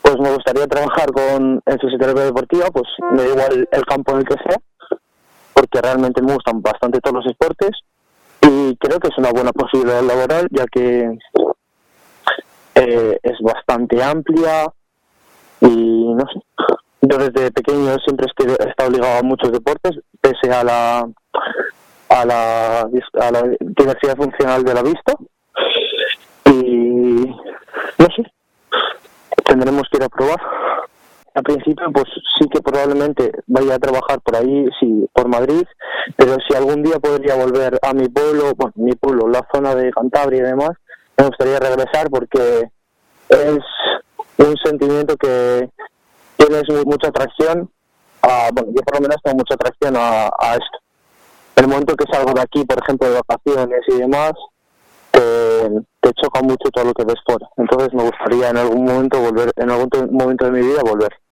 Pues me gustaría trabajar en fisioterapia deportiva, pues me da igual el campo en el que sea, porque realmente me gustan bastante todos los deportes y creo que es una buena posibilidad laboral, ya que es bastante amplia y no sé. Yo desde pequeño siempre he estado ligado a muchos deportes, pese a la diversidad funcional de la vista, y no sé, tendremos que ir a probar. Al principio pues sí que probablemente vaya a trabajar por ahí, sí, por Madrid, pero si algún día podría volver a mi pueblo, la zona de Cantabria y demás, me gustaría regresar porque es un sentimiento que tienes mucha atracción yo por lo menos tengo mucha atracción a esto. El momento que salgo de aquí, por ejemplo, de vacaciones y demás, te choca mucho todo lo que ves fuera. Entonces me gustaría en algún momento de mi vida volver.